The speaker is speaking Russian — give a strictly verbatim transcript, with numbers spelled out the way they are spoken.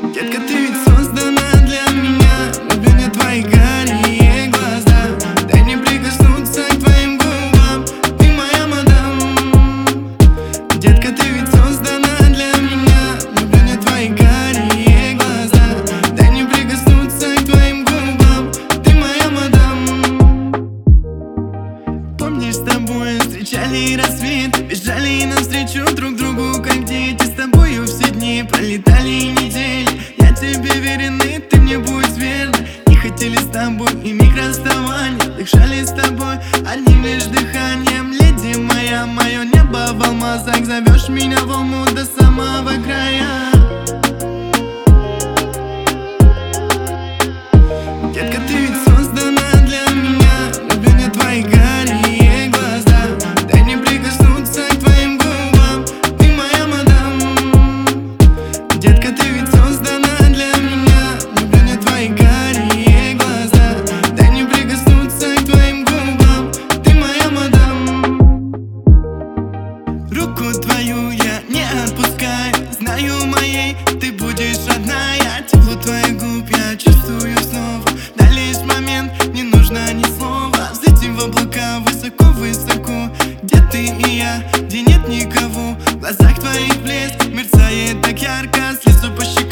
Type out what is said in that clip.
Детка, ты ведь создана для меня. Люблю не твои карие глаза. Дай мне прикоснуться к твоим губам. Ты моя мадам. Детка, ты ведь создана для меня. Люблю не твои карие глаза. Дай мне прикоснуться к твоим губам. Ты моя мадам. Помнишь, с тобой встречали рассвет, бежали навстречу друг другу, как дети. С тобою все дни пролетали недели. Я тебе верен, и ты мне будь верна. Не хотели с тобой и миг расставания. Дышали с тобой одним лишь дыханием. Леди моя, мое небо в алмазах. Зовешь меня в волну до самого края. Детка, ты ведь создана для меня. Люблю не твои карие глаза. Дай мне прикоснуться к твоим губам. Ты моя мадам. Детка, ты ведь создана для меня. Люблю не твои карие глаза. Дай мне прикоснуться к твоим губам. Ты моя мадам. Руку твою я не отпускаю. Знаю, моей ты будешь родная. Тепло твоих губ я чувствую снова. Дай лишь момент, не нужно ни слова. Взлетим в облака высоко-высоко. Где ты и я, где нет никого. В глазах твоих блеск мерцает так ярко. Слезу по щекам.